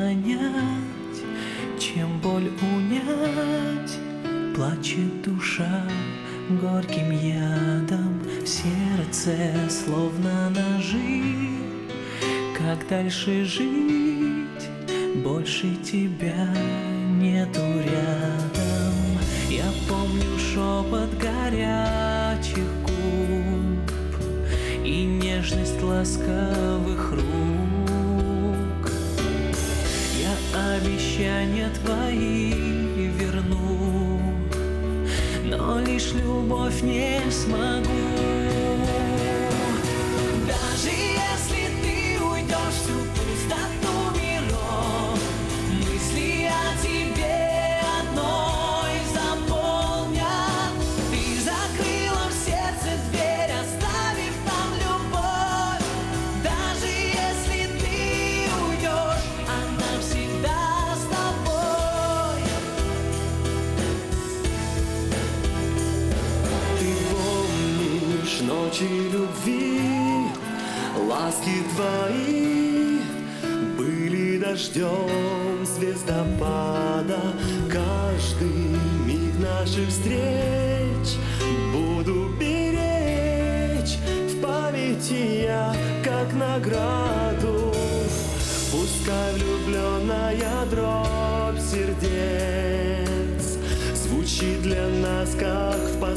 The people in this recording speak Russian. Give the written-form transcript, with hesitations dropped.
понять, чем боль унять. Плачет душа горьким ядом в сердце, словно ножи. Как дальше жить? Больше тебя нету рядом. Я помню шепот горячих губ и нежность ласковых рук. Я обещания твои верну, но лишь любовь не смогу. Даже если ты уйдешь в всю пустоту миров, мысли о тебе одной заполнят. Ты закрыла в сердце дверь, оставив там любовь. Даже если ты уйдешь, она всегда с тобой. Ты помнишь ночи любви, ласки твои были дождем звездопада. Каждый миг наших встреч буду беречь в памяти я, как награду. Пускай влюбленная дробь сердец звучит для нас, как в